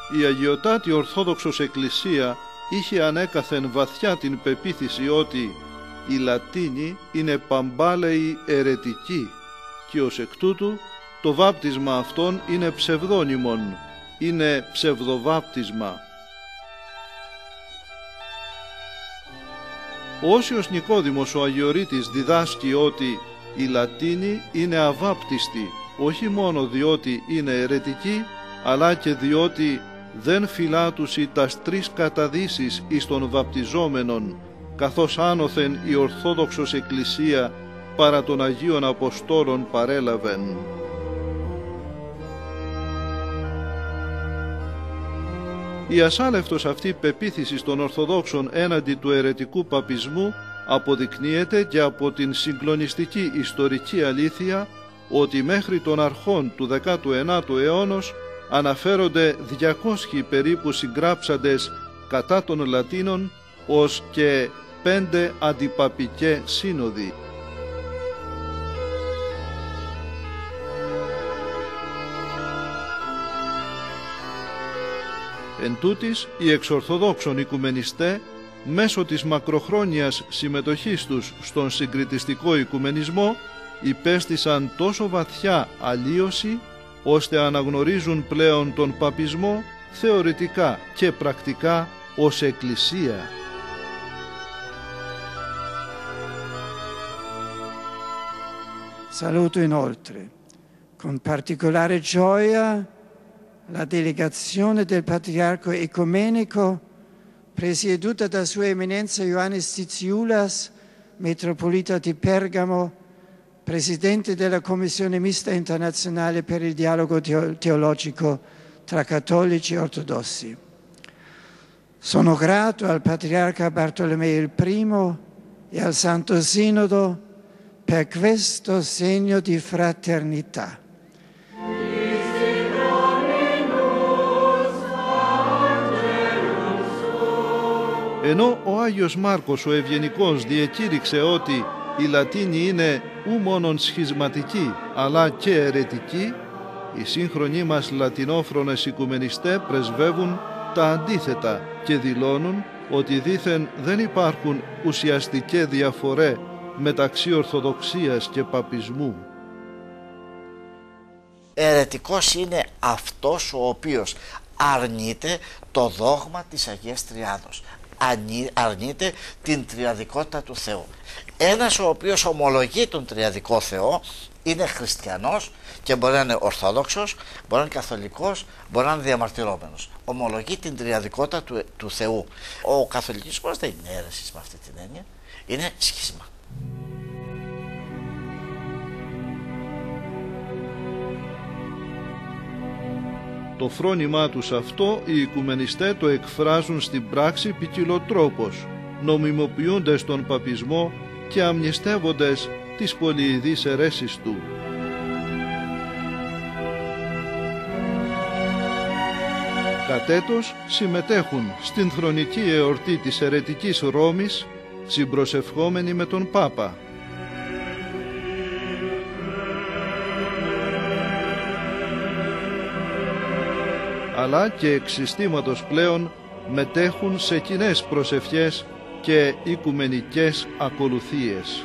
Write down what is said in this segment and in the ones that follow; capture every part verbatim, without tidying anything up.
Η Αγιωτάτη Ορθόδοξος Εκκλησία είχε ανέκαθεν βαθιά την πεποίθηση ότι οι Λατίνοι είναι παμπάλαιοι αιρετικοί και ως εκ τούτου το βάπτισμα αυτών είναι ψευδόνυμον, είναι ψευδοβάπτισμα. Ο Όσιος Νικόδημος ο Αγιορείτης διδάσκει ότι οι Λατίνοι είναι αβάπτιστοι, όχι μόνο διότι είναι αιρετικοί, αλλά και διότι δεν φυλάτουσι τας τρεις καταδύσεις εις των βαπτιζόμενων, καθώς άνωθεν η Ορθόδοξος Εκκλησία παρά των Αγίων Αποστόλων παρέλαβεν. Η ασάλευτος αυτή πεποίθηση των Ορθοδόξων έναντι του αιρετικού παπισμού αποδεικνύεται και από την συγκλονιστική ιστορική αλήθεια ότι μέχρι των αρχών του δέκατου ενάτου αιώνος αναφέρονται διακόσιοι περίπου συγγράψαντες κατά των Λατίνων ως και πέντε αντιπαπικέ σύνοδοι. Εν τούτοις, οι εξορθοδόξων οικουμενιστέ μέσω της μακροχρόνιας συμμετοχής τους στον συγκριτιστικό οικουμενισμό υπέστησαν τόσο βαθιά αλλίωση ώστε αναγνωρίζουν πλέον τον παπισμό θεωρητικά και πρακτικά ως Εκκλησία. Saluto inoltre con particolare gioia la delegazione del Patriarca Ecumenico presieduta da Sua Eminenza Ioannis Tsitsioulas, Metropolita di Pergamo, Presidente della Commissione Mista Internazionale per il Dialogo Teologico tra Cattolici e Ortodossi. Sono grato al Patriarca Bartolomeo il Primo e al Santo Sinodo per questo segno di fraternità. Ενώ ο Άγιος Μάρκος ο Ευγενικός διεκήρυξε ότι οι Λατίνοι είναι ου μόνον σχισματικοί αλλά και αιρετικοί, οι σύγχρονοι μας λατινόφρονες οικουμενιστέ πρεσβεύουν τα αντίθετα και δηλώνουν ότι δήθεν δεν υπάρχουν ουσιαστικές διαφορές μεταξύ Ορθοδοξίας και Παπισμού. Αιρετικός είναι αυτός ο οποίος αρνείται το δόγμα της Αγίας Τριάδος, αρνείται την τριαδικότητα του Θεού. Ένας ο οποίος ομολογεί τον τριαδικό Θεό είναι χριστιανός και μπορεί να είναι ορθόδοξος, μπορεί να είναι καθολικός, μπορεί να είναι διαμαρτυρόμενος. Ομολογεί την τριαδικότητα του, του Θεού. Ο καθολικισμός δεν είναι αίρεση με αυτή την έννοια, είναι σχίσμα. Το φρόνημά τους αυτό οι οικουμενιστέ το εκφράζουν στην πράξη ποικιλοτρόπως, νομιμοποιούντες τον παπισμό και αμνηστεύοντες τις πολυειδείς αιρέσεις του. Κατέτος συμμετέχουν στην θρονική εορτή της αιρετικής Ρώμης, συμπροσευχόμενοι με τον Πάπα. Αλλά και εξ συστήματος πλέον μετέχουν σε κοινές προσευχές και οικουμενικές ακολουθίες.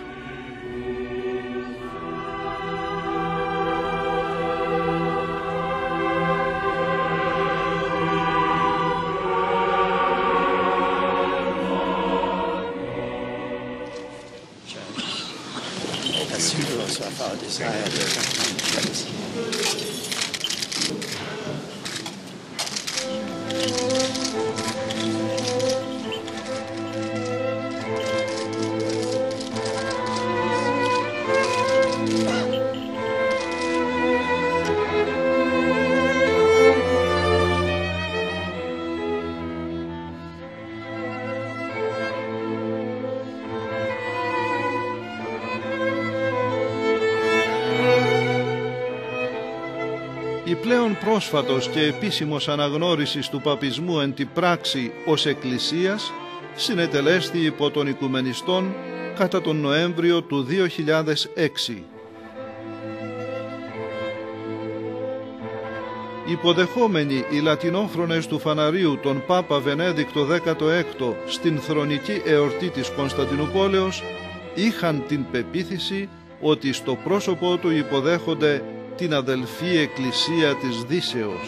Η πλέον πρόσφατος και επίσημος αναγνώρισης του παπισμού εν τη πράξη ως Εκκλησίας συνετελέστη υπό των οικουμενιστών κατά τον Νοέμβριο του δύο χιλιάδες έξι. υποδεχόμενοι οι λατινόφρονες του φαναρίου τον Πάπα Βενέδικτο δέκατο έκτο στην θρονική εορτή της Κωνσταντινούπολεως, είχαν την πεποίθηση ότι στο πρόσωπό του υποδέχονται την αδελφή Εκκλησία της Δύσεως.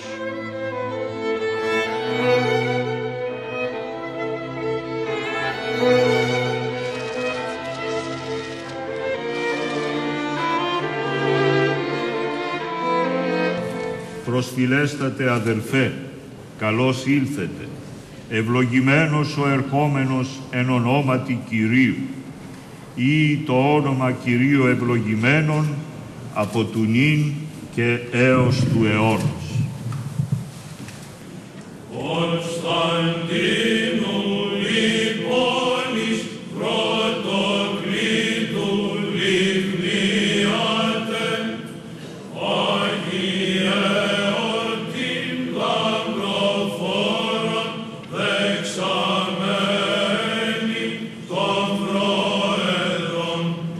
Προσφυλέστατε αδελφέ, καλώς ήλθετε, ευλογημένος ο ερχόμενος εν ονόματι Κυρίου, ή το όνομα Κυρίου ευλογημένον από του νυν και έως του αιώνος. Κωνσταντίνου λιπώνης πρωτοκλήτου λιχνίατε, Άγιε ορτήν λαμπροφόρον δεξαμένη των Πρόεδρων,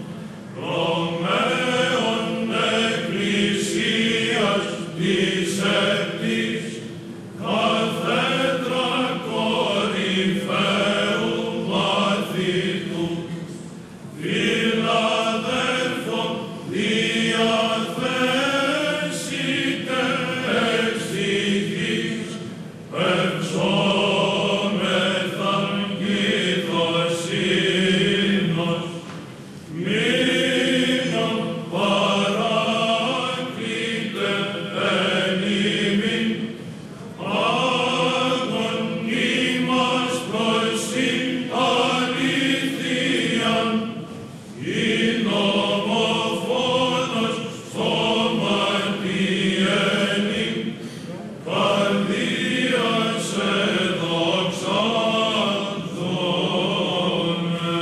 Ρωμαίων Εκκλησίας της Επτής, καθέντρα κορυφαίου μαθητού, φιλαδέλφων διαθέσιτε εξ τυχής, πευσόμεθαν γηδοσύνος, μείνον παράκλητε εν ημίν, άγων ημάς προς την αλήθειαν, ειν ομοφόνος σωματιένει, καρδίας εδοξάζομαι.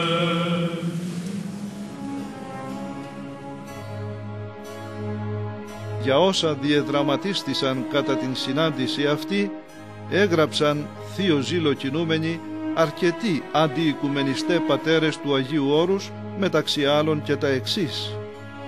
Για όσα διεδραματίστησαν κατά την συνάντηση αυτή, έγραψαν θείο ζήλο κινούμενοι αρκετοί αντιοικουμενιστέ πατέρες του Αγίου Όρους, μεταξύ άλλων και τα εξής.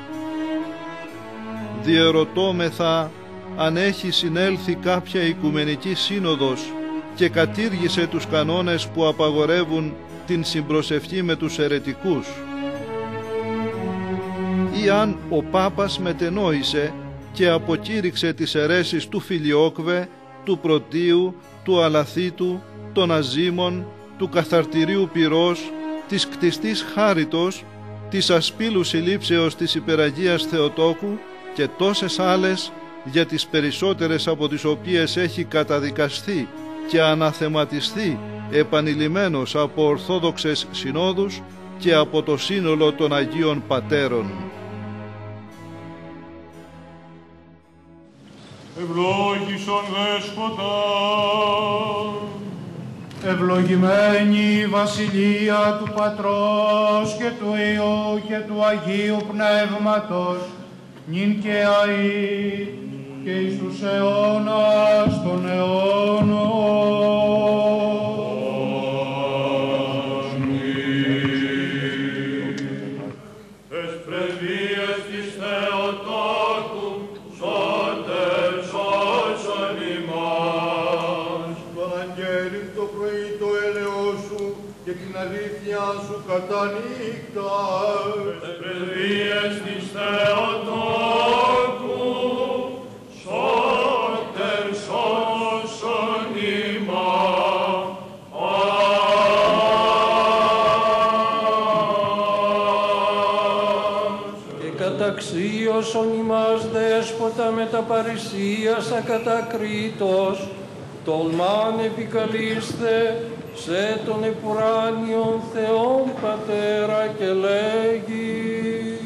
Διερωτώμεθα αν έχει συνέλθει κάποια οικουμενική σύνοδος και κατήργησε τους κανόνες που απαγορεύουν την συμπροσευχή με τους αιρετικούς, ή αν ο Πάπας μετενόησε και αποκήρυξε τις αιρέσεις του Φιλιόκβε, του Πρωτίου, του Αλαθήτου, των Αζήμων, του Καθαρτηρίου Πυρός, της Κτιστής Χάριτος, της Ασπίλου Συλλήψεως της Υπεραγίας Θεοτόκου και τόσες άλλες, για τις περισσότερες από τις οποίες έχει καταδικαστεί και αναθεματιστεί επανειλημμένος από Ορθόδοξες Συνόδους και από το σύνολο των Αγίων Πατέρων. Ευλόγησον Δέσποτα, ευλογημένη η Βασιλεία του Πατρός και του Υιού και του Αγίου Πνεύματος, νυν και αεί και εις τους αιώνας των αιώνων. Τες πρεσβείες της Θεοτόκου, σώτερ σώσον ημάς. Τον αγγέλιν το πρωί το έλεος σου και την αλήθεια σου κατά νύχτα. Τες πρεσβείες της Θεοτόκου, σώτερ σώσον ημάς. Και καταξίωσον ημάς Δέσποτα με τα παρησίας ακατακρίτως, τολμάν επικαλείστε σε τον επουράνιον Θεόν Πατέρα και λέγει: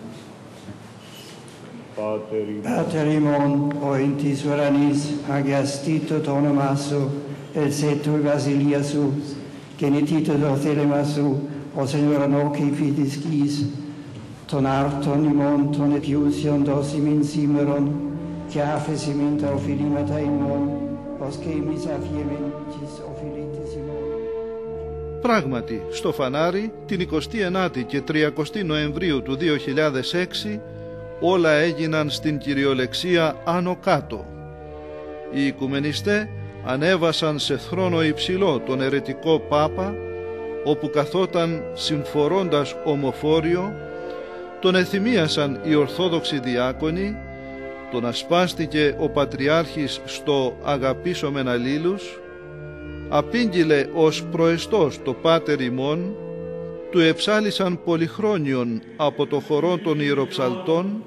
Pater imon, o in tis uranis, agiastito to onoma su, elsetur basilia su, genitito do thelema su, o Señor noci fidis quis, ton arton imon, ton etiusion dosim in simeron, και άφεση μην τα οφειλήματα ημών, ως και εμείς αφιεμέν της οφειλήτης ημών. Πράγματι, στο φανάρι, την εικοστή ενάτη και τριακοστή Νοεμβρίου του δύο χιλιάδες έξι, όλα έγιναν στην κυριολεξία άνω κάτω, οι οικουμενιστές ανέβασαν σε θρόνο υψηλό τον αιρετικό Πάπα, όπου καθόταν συμφορώντας ομοφόριο, τον εθυμίασαν οι Ορθόδοξοι διάκονοι, τον ασπάστηκε ο Πατριάρχης στο αγαπήσομεν αλλήλους, απήγγειλε ως προεστός το Πάτερ ημών, του εψάλισαν πολυχρόνιον από το χορό των ιεροψαλτών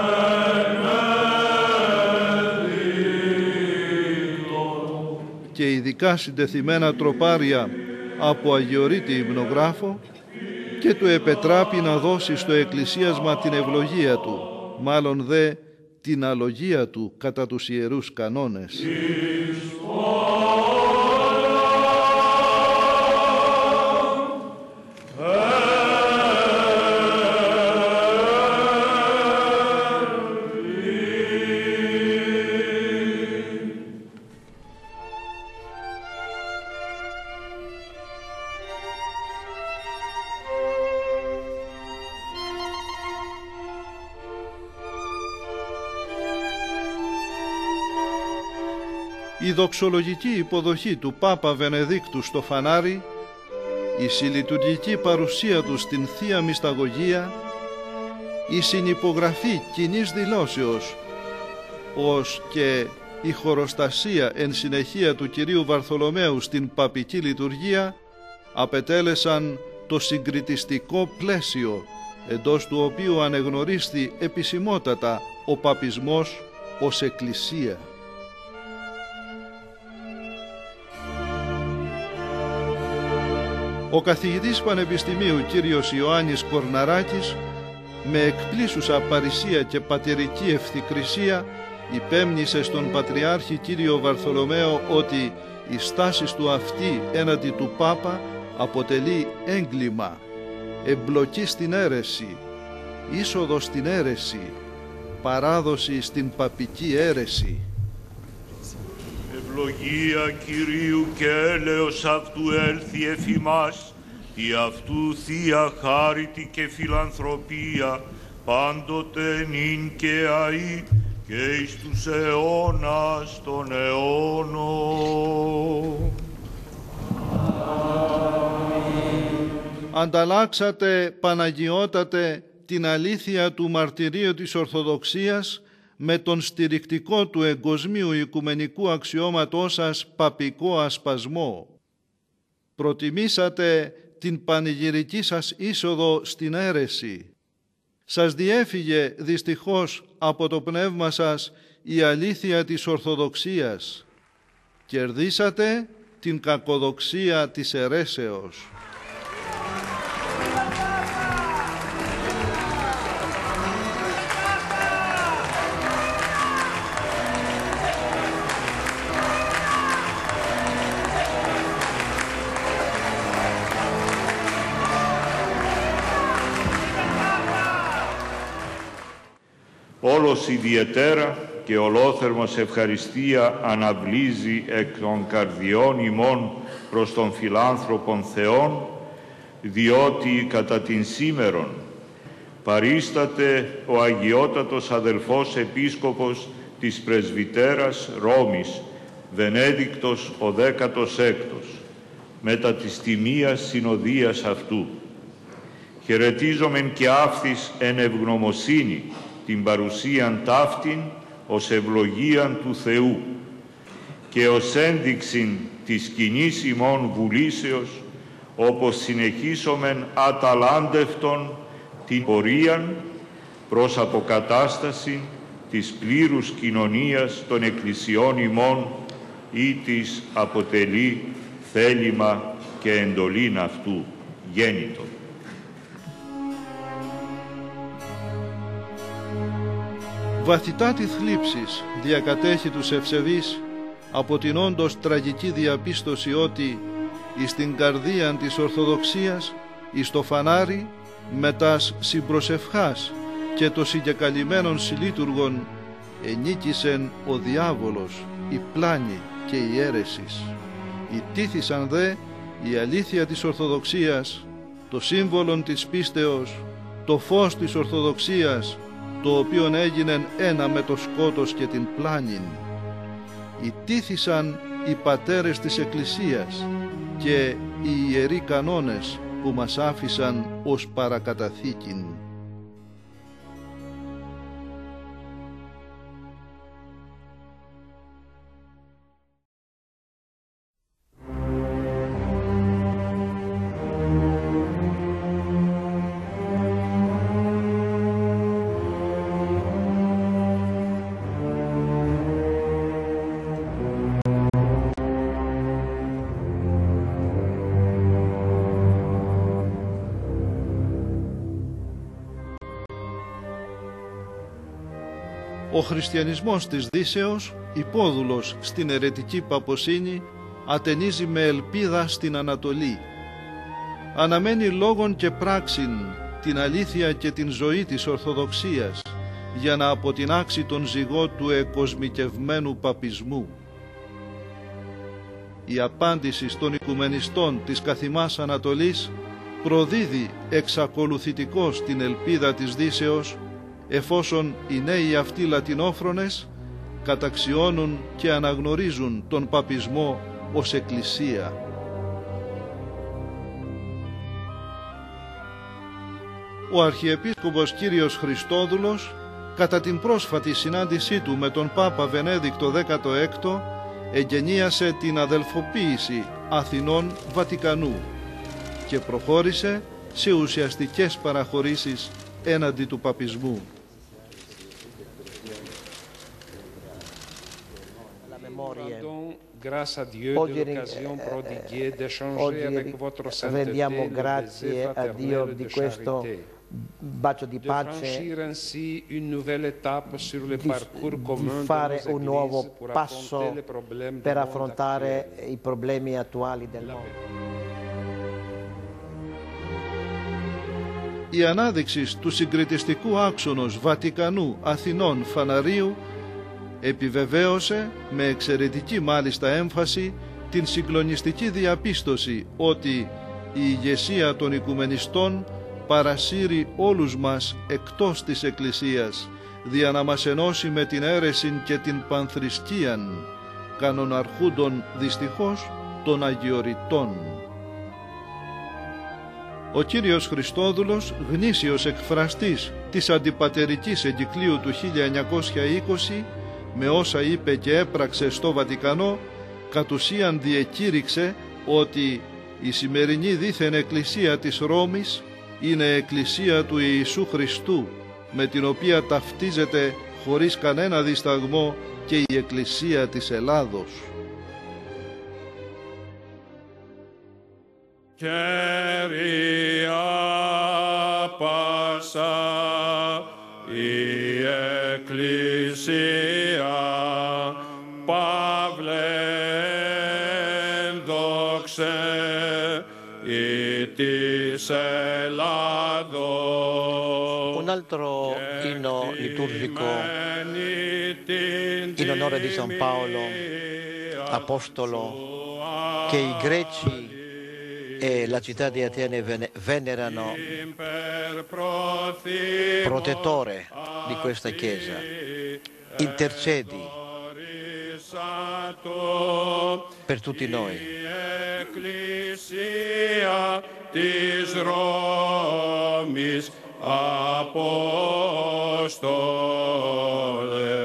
και ειδικά συντεθειμένα τροπάρια από αγιορείτη υμνογράφο, και του επετράπη να δώσει στο εκκλησίασμα την ευλογία του, μάλλον δε την αλογία του κατά τους ιερούς κανόνες. Η δοξολογική υποδοχή του Πάπα Βενεδίκτου στο φανάρι, η συλλειτουργική παρουσία του στην Θεία Μυσταγωγία, η συνυπογραφή κοινής δηλώσεως, ως και η χοροστασία εν συνεχεία του Κυρίου Βαρθολομαίου στην παπική λειτουργία απετέλεσαν το συγκριτιστικό πλαίσιο εντός του οποίου ανεγνωρίστη επισημότατα ο παπισμός ως εκκλησία. Ο καθηγητής Πανεπιστημίου κύριος Ιωάννης Κορναράκης, με εκπλήσουσα παρησία και πατερική ευθυκρισία, υπέμνησε στον Πατριάρχη κύριο Βαρθολομαίο ότι η στάση του αυτή έναντι του Πάπα αποτελεί έγκλημα, εμπλοκή στην αίρεση, είσοδο στην αίρεση, παράδοση στην παπική αίρεση. Ευλογία Κυρίου και έλεος αυτού έλθει εφ' ημάς, η αυτού Θεία χάριτη και φιλανθρωπία, πάντοτε νυν και αεί και εις τους αιώνας των αιώνων. Ανταλλάξατε, Παναγιώτατε, την αλήθεια του μαρτυρίου της Ορθοδοξίας με τον στηρικτικό του εγκοσμίου οικουμενικού αξιώματός σας παπικό ασπασμό. Προτιμήσατε την πανηγυρική σας είσοδο στην αίρεση. Σας διέφυγε δυστυχώς από το πνεύμα σας η αλήθεια της Ορθοδοξίας. Κερδίσατε την κακοδοξία της αιρέσεως. Όλος ιδιαιτέρα και ολόθερμος ευχαριστία αναβλύζει εκ των καρδιών ημών προς τον φιλάνθρωπον Θεόν, διότι κατά την σήμερον παρίσταται ο αγιότατος αδελφός επίσκοπος της Πρεσβυτέρας Ρώμης, Βενέδικτος ο δέκατος έκτος, μετά της τιμίας συνοδείας αυτού. Χαιρετίζομεν και αύθης εν ευγνωμοσύνη την παρουσίαν ταύτην ως ευλογίαν του Θεού και ως ένδειξην της κοινής ημών βουλήσεως, όπως συνεχίσομεν αταλάντευτον την πορείαν προς αποκατάσταση της πλήρους κοινωνίας των εκκλησιών ημών, ή της αποτελεί θέλημα και εντολήν αυτού γέννητο. Βαθυτά τη θλίψης διακατέχει τους ευσεβείς από την όντως τραγική διαπίστωση ότι εις την καρδίαν της Ορθοδοξίας, εις το φανάρι, μετάς συμπροσευχάς και το συγκεκαλυμμένων συλλήτουργων ενίκησεν ο διάβολος, η πλάνη και η αίρεσης. Ητήθησαν δε η αλήθεια της Ορθοδοξίας, το σύμβολον της πίστεως, το φως της Ορθοδοξίας, το οποίον έγινεν ένα με το σκότος και την πλάνην. ιτήθησαν οι πατέρες της Εκκλησίας και οι ιεροί κανόνες που μας άφησαν ως παρακαταθήκην. Ο χριστιανισμός της Δύσεως, υπόδουλος στην αιρετική παποσύνη, ατενίζει με ελπίδα στην Ανατολή. Αναμένει λόγον και πράξην την αλήθεια και την ζωή της Ορθοδοξίας για να αποτινάξει τον ζυγό του εκοσμικευμένου παπισμού. Η απάντηση των οικουμενιστών της καθημάς Ανατολής προδίδει εξακολουθητικώς την ελπίδα της Δύσεως, εφόσον οι νέοι αυτοί λατινόφρονες καταξιώνουν και αναγνωρίζουν τον παπισμό ως εκκλησία. Ο Αρχιεπίσκοπος Κύριος Χριστόδουλος, κατά την πρόσφατη συνάντησή του με τον Πάπα Βενέδικτο δέκατο έκτο, εγγενίασε την αδελφοποίηση Αθηνών Βατικανού και προχώρησε σε ουσιαστικές παραχωρήσεις έναντι του παπισμού. Grâce à Dio de l'occasione prodiguée d'échanger avec votre sainteté le baiser fraternel de charité, de franchir ainsi une nouvelle étape sur le parcours commun de nos églises pour affronter les problèmes per affrontare i problemi attuali del mondo. Η ανάδειξη του συγκριτιστικού άξονος Βατικανού, Αθηνών, Φαναρίου επιβεβαίωσε με εξαιρετική μάλιστα έμφαση την συγκλονιστική διαπίστωση ότι η ηγεσία των οικουμενιστών παρασύρει όλους μας εκτός της Εκκλησίας δια να μας ενώσει με την αίρεση και την πανθρησκείαν, κανοναρχούντων δυστυχώς των αγιοριτών. Ο Κύριος Χριστόδουλος, γνήσιος εκφραστής της αντιπατερικής εγκυκλίου του χίλια εννιακόσια είκοσι, με όσα είπε και έπραξε στο Βατικανό, κατ' ουσίαν διεκήρυξε ότι η σημερινή δίθεν εκκλησία της Ρώμης είναι εκκλησία του Ιησού Χριστού, με την οποία ταυτίζεται χωρίς κανένα δισταγμό και η εκκλησία της Ελλάδος. Κέρια πάσα η εκκλησία παύλε δόξε η της Ελλάδος. Un altro inno liturgico in onore di San Paolo, apostolo, che i greci e la città di Atene venerano protettore di questa chiesa. Intercedi per tutti noi. Εκκλησία της Ρώμης Απόστολε.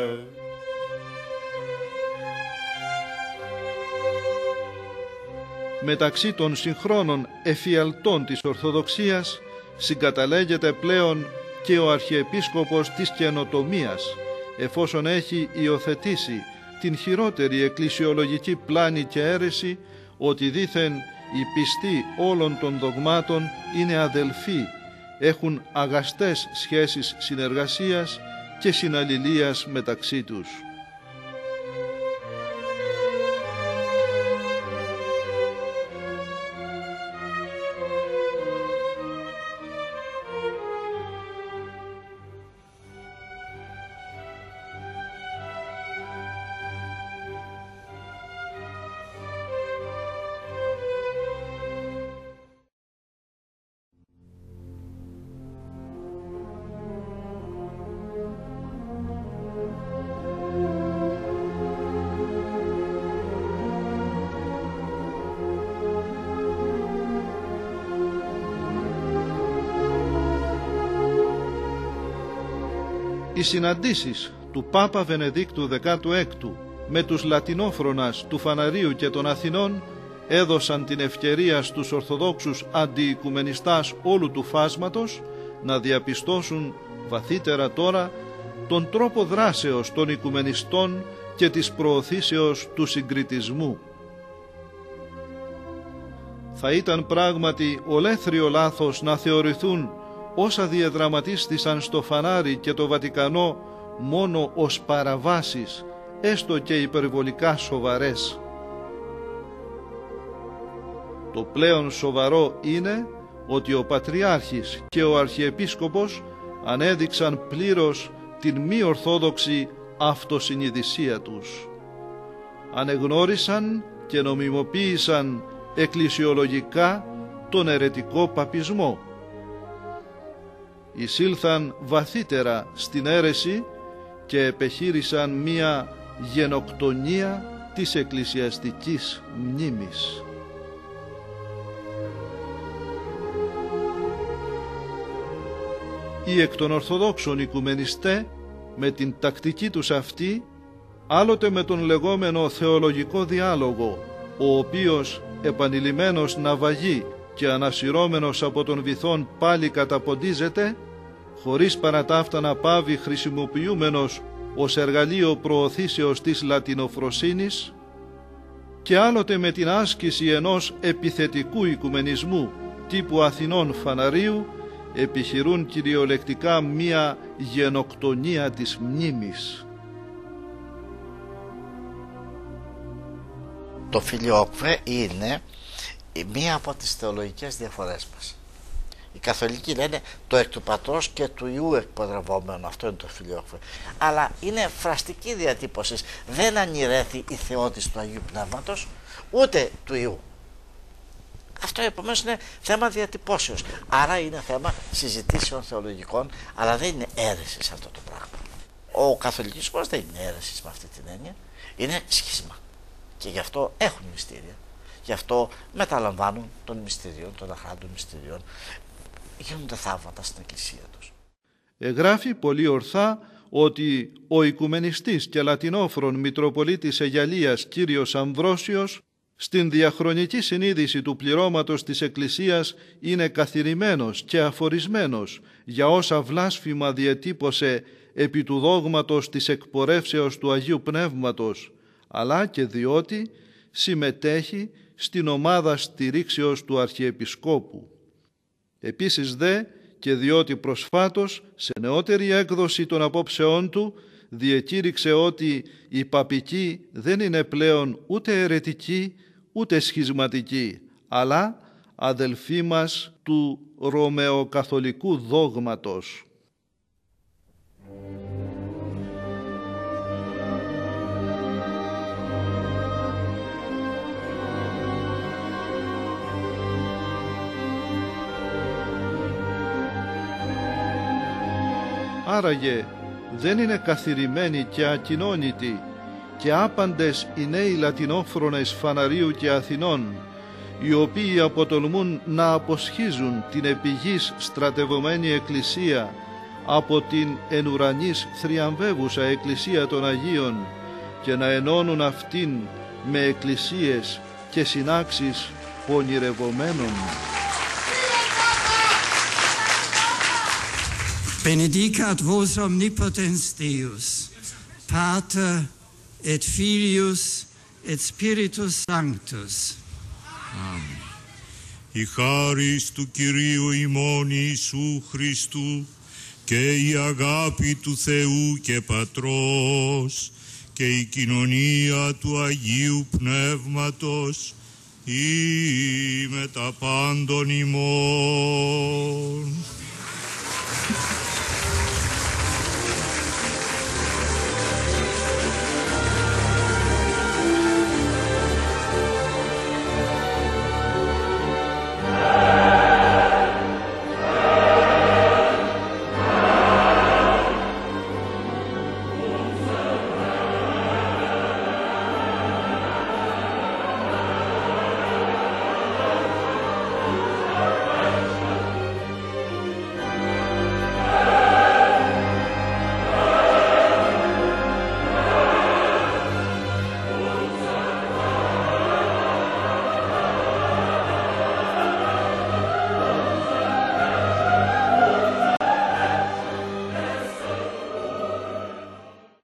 Μεταξύ των συγχρόνων εφιαλτών της Ορθοδοξίας συγκαταλέγεται πλέον και ο Αρχιεπίσκοπος της καινοτομίας, εφόσον έχει υιοθετήσει την χειρότερη εκκλησιολογική πλάνη και αίρεση ότι δήθεν οι πιστοί όλων των δογμάτων είναι αδελφοί, έχουν αγαστές σχέσεις συνεργασίας και συναλληλίας μεταξύ τους. Οι συναντήσεις του Πάπα Βενεδίκτου δέκατου έκτου με τους Λατινόφρονας του Φαναρίου και των Αθηνών έδωσαν την ευκαιρία στους Ορθοδόξους αντιοικουμενιστάς όλου του φάσματος να διαπιστώσουν βαθύτερα τώρα τον τρόπο δράσεως των οικουμενιστών και της προωθήσεως του συγκριτισμού. Θα ήταν πράγματι ολέθριο λάθος να θεωρηθούν όσα διαδραματίστησαν στο Φανάρι και το Βατικανό μόνο ως παραβάσεις, έστω και υπερβολικά σοβαρές. Το πλέον σοβαρό είναι ότι ο Πατριάρχης και ο Αρχιεπίσκοπος ανέδειξαν πλήρως την μη ορθόδοξη αυτοσυνειδησία τους. Ανεγνώρισαν και νομιμοποίησαν εκκλησιολογικά τον αιρετικό παπισμό. Εισήλθαν βαθύτερα στην αίρεση και επεχείρησαν μία γενοκτονία της εκκλησιαστικής μνήμης. Οι εκ των Ορθοδόξων οικουμενιστέ με την τακτική τους αυτή, άλλοτε με τον λεγόμενο θεολογικό διάλογο, ο οποίος επανειλημμένος ναυαγεί και ανασυρώμενος από τον βυθόν πάλι καταποντίζεται, χωρίς παρά ταύτα να πάβει χρησιμοποιούμενος ως εργαλείο προωθήσεως της λατινοφροσύνης, και άλλοτε με την άσκηση ενός επιθετικού οικουμενισμού τύπου Αθηνών Φαναρίου επιχειρούν κυριολεκτικά μία γενοκτονία της μνήμης. Το φιλιόκφε είναι μία από τις θεολογικές διαφορές μας. Οι καθολικοί λένε το εκ του Πατρός και του Υιού εκποδρευόμενο, αυτό είναι το φιλιόκφε. Αλλά είναι φραστική διατύπωση, δεν ανηρέθη η θεότης του Αγίου Πνεύματος, ούτε του Υιού. Αυτό επομένως είναι θέμα διατυπώσεως. Άρα είναι θέμα συζητήσεων θεολογικών, αλλά δεν είναι αίρεση σε αυτό το πράγμα. Ο καθολικισμός δεν είναι αίρεση με αυτή την έννοια, είναι σχίσμα. Και γι' αυτό έχουν μυστήρια. Γι' αυτό μεταλαμβάνουν των μυστηρίων, των αχράντων μυστηρίων. Γίνονται θαύματα στην εκκλησία τους. Εγγράφει πολύ ορθά ότι ο οικουμενιστής και λατινόφρον Μητροπολίτης Αιγιαλίας Κύριος Αμβρόσιος στην διαχρονική συνείδηση του πληρώματος της Εκκλησίας είναι καθηρημένος και αφορισμένος για όσα βλάσφημα διετύπωσε επί του δόγματος της εκπορεύσεως του Αγίου Πνεύματος, αλλά και διότι συμμετέχει στην ομάδα στηρίξεως του Αρχιεπισκόπου. Επίσης δε και διότι προσφάτως σε νεότερη έκδοση των απόψεών του διεκήρυξε ότι η παπική δεν είναι πλέον ούτε αιρετική ούτε σχισματική, αλλά αδελφοί μας του ρωμαιοκαθολικού δόγματος. Άραγε δεν είναι καθηρημένοι και ακοινώνητοι και άπαντες οι νέοι λατινόφρονες Φαναρίου και Αθηνών, οι οποίοι αποτολμούν να αποσχίζουν την επιγής στρατευωμένη εκκλησία από την εν ουρανής θριαμβεύουσα εκκλησία των Αγίων και να ενώνουν αυτήν με εκκλησίες και συνάξεις πονηρευομένων. Benedicat vos omnipotens Deus, Pater et Filius et Spiritus Sanctus. Amen. Η χάρις του Κυρίου ημών Ιησού Χριστού και η αγάπη του Θεού και Πατρός και η κοινωνία του Αγίου Πνεύματος ή με τα πάντων ημών.